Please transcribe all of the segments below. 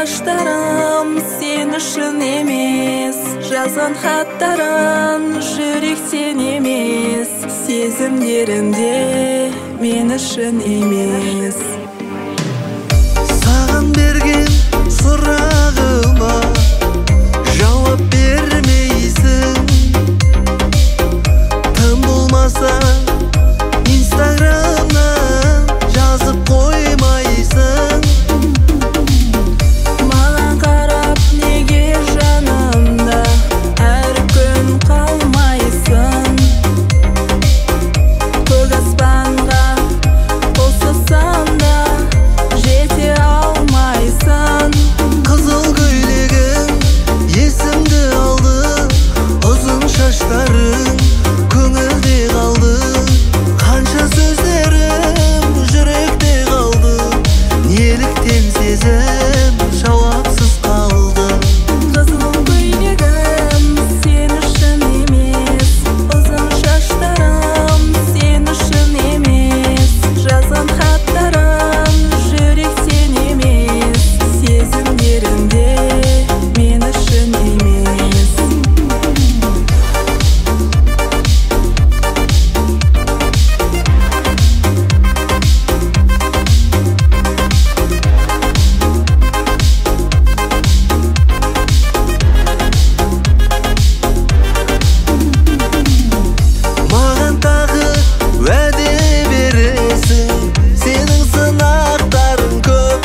шаштарым сен үшін емес, жазған хаттарың жүректен емес, сезімдерінде мен үшін емес. Саған берген сұрағыма жауап бермейсің, тым болмаса инстаграмнан жазып қоймайсың. Маған қарап неге жанымда әр күн қалмайсың? Көк аспанға қол созсам да жете алмайсың. Қызыл көйлегің есімді алды, ұзын шаштарың көңілде қалды. Қанша сөздерім жүректе қалды, неліктен сезім жауапсыз қалды. Қызыл көйлегім сен үшін емес, ұзын шаштарым сен үшін емес, жазған хаттарым жүректен емес, сезімдерінде мен үшін емес. Маған тағы уәде бересің, сенің сынақтарың көп.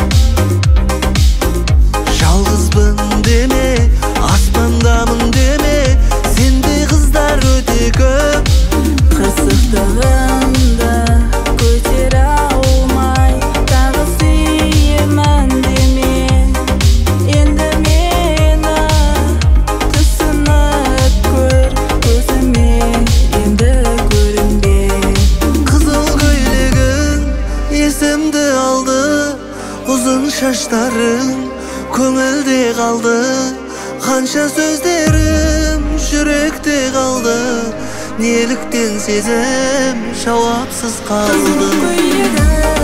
Жалғызбын деме, аспандамын деме, сендей қыздар өте көп. Қырсықтығымды көтере алмай тағы сүйемін деме. Енді мені түсініп көр, көзіме енді көрінбе. Қызыл көйлегің есімді алды, ұзын шаштарың көңілде қалды. Қанша сөздерім жүректе қалды, неліктен сезім жауапсыз қалды. Қызыл көйлегім